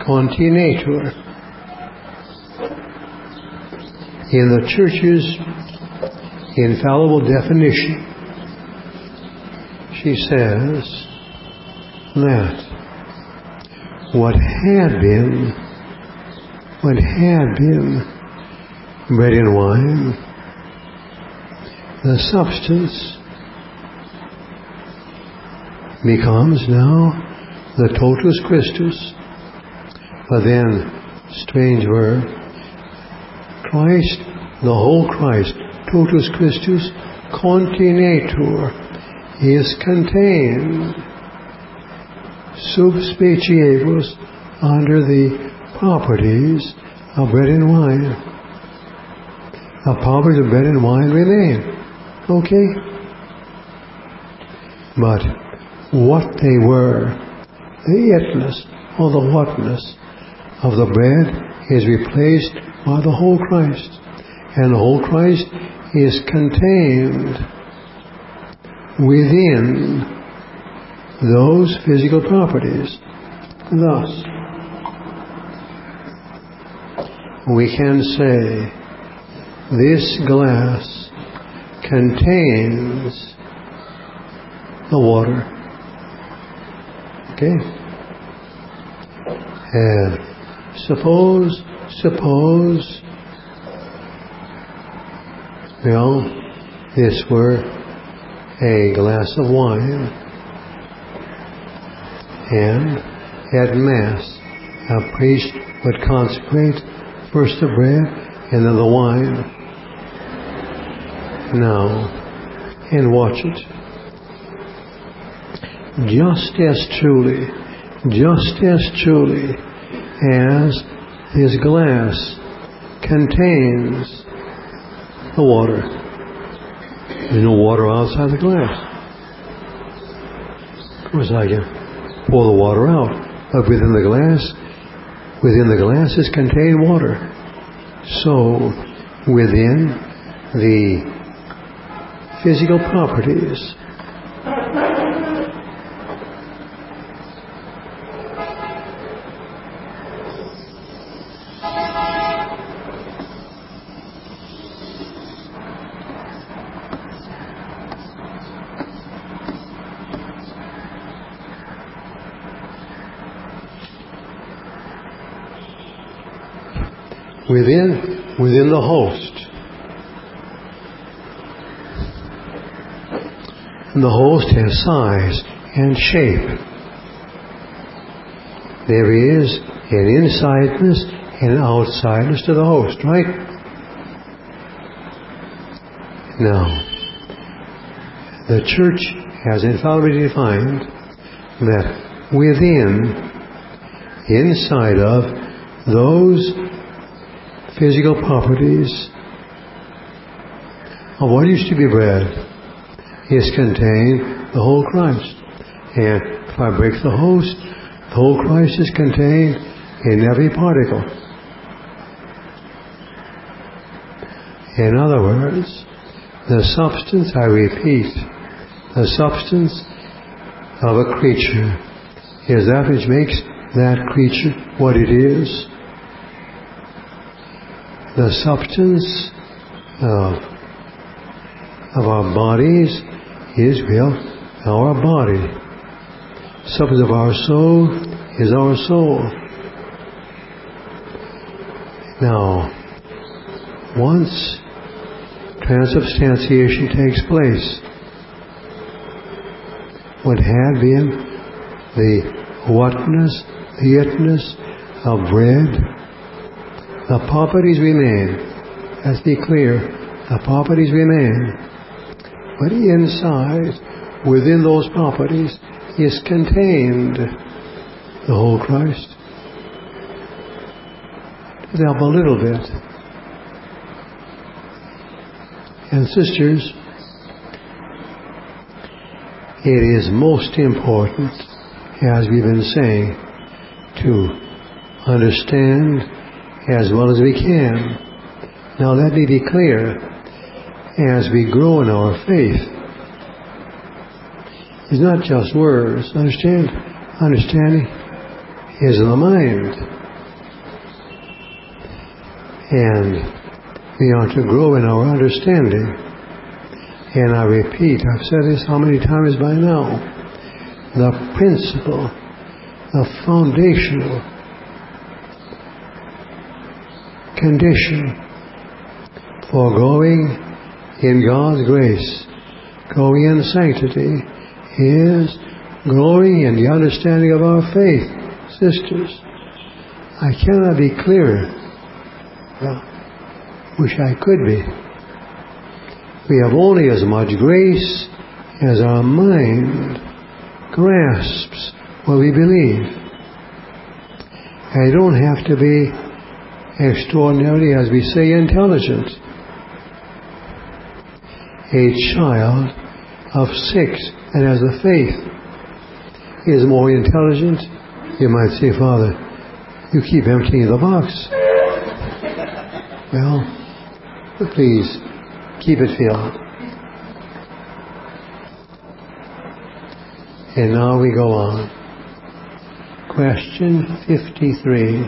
continetur. In the Church's infallible definition, she says that what had been bread and wine, the substance, becomes now the totus Christus. But then, strange word, Christ, the whole Christ, totus Christus, continetur, is contained sub speciebus under the properties of bread and wine. The properties of bread and wine remain. Okay? But what they were, the itness or the whatness of the bread is replaced by the whole Christ. And the whole Christ is contained within those physical properties. Thus, we can say this glass contains the water. Okay? And suppose, this were a glass of wine, and at Mass, a priest would consecrate first the bread and then the wine. Now, and watch it. Just as truly as this glass contains the water. There's no water outside the glass. Of course, I can pour the water out, but within the glass is contained water. So, within the physical properties within the host. And the host has size and shape. There is an insideness and an outsideness to the host, right? Now, the Church has infallibly defined that inside of those physical properties of what used to be bread is contained the whole Christ. And if I break the host, the whole Christ is contained in every particle. In other words, the substance, I repeat, the substance of a creature is that which makes that creature what it is. The substance of our bodies is, our body. Substance of our soul is our soul. Now, once transubstantiation takes place, what had been the whatness, the itness of bread, the properties remain. Let's be clear. The properties remain. But inside, within those properties, is contained the whole Christ. To help a little bit. And sisters, it is most important, as we've been saying, to understand as well as we can. Now let me be clear, as we grow in our faith, it's not just words, understanding? is in the mind. And we are to grow in our understanding. And I repeat, I've said this how many times by now, the principle, the foundational condition for growing in God's grace, growing in sanctity, is growing in the understanding of our faith. Sisters, I cannot be clearer. Well, wish I could be. We have only as much grace as our mind grasps what we believe. I don't have to be extraordinarily, as we say, intelligent. A child of 6 that has the faith is more intelligent. You might say, Father, you keep emptying the box. Well, please, keep it filled. And now we go on. Question 53.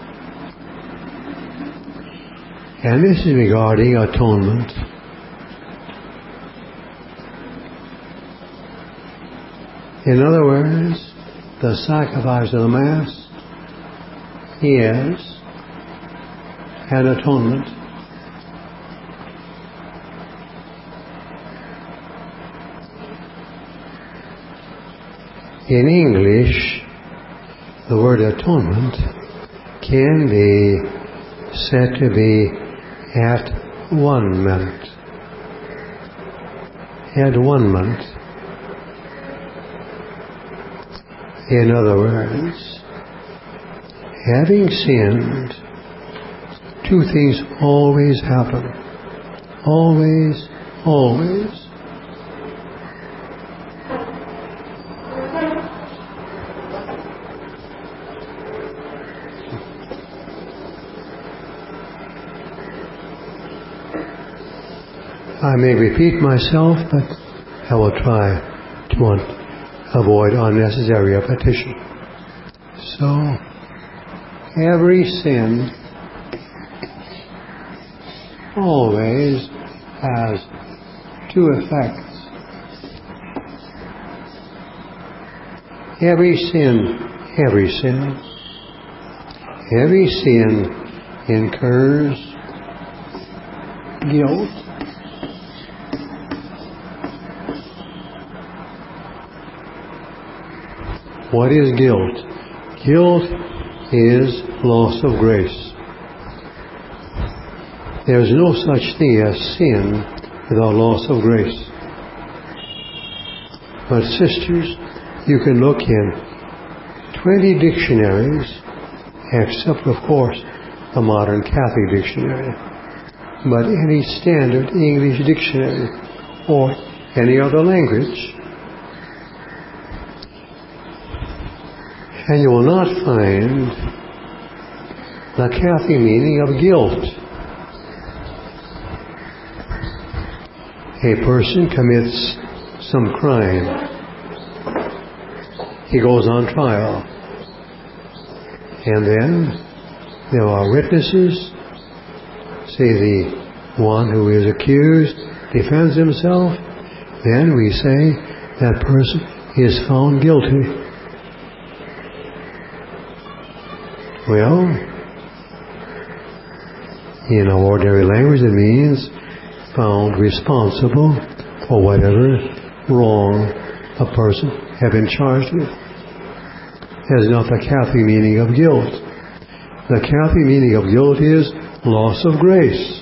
And this is regarding atonement. In other words, the sacrifice of the Mass is an atonement. In English, the word atonement can be said to be at-one-ment. At-one-ment. In other words, having sinned, 2 things always happen. Always, always. I may repeat myself, but I will try to avoid unnecessary repetition. So, every sin always has 2 effects. Every sin incurs guilt. What is guilt? Guilt is loss of grace. There is no such thing as sin without loss of grace. But sisters, you can look in 20 dictionaries, except of course the modern Catholic dictionary, but any standard English dictionary or any other language, and you will not find the Catholic meaning of guilt. A person commits some crime. He goes on trial. And then there are witnesses. Say the one who is accused defends himself. Then we say that person is found guilty. Well, in our ordinary language it means found responsible for whatever wrong a person had been charged with. That is not the Catholic meaning of guilt. The Catholic meaning of guilt is loss of grace.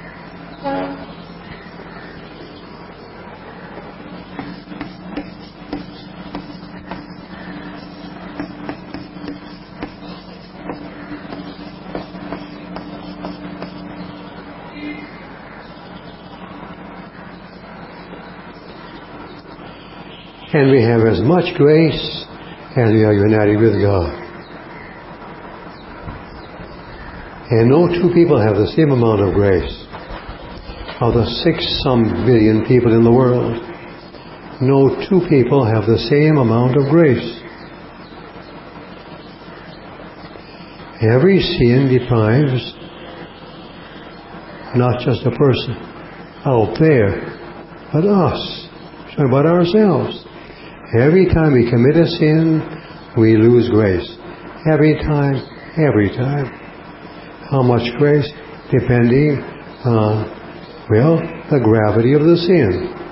And we have as much grace as we are united with God. And no 2 people have the same amount of grace. Of the 6-some billion people in the world, no 2 people have the same amount of grace. Every sin deprives not just a person out there, but us, but ourselves. Every time we commit a sin, we lose grace. Every time. How much grace? Depending on, the gravity of the sin.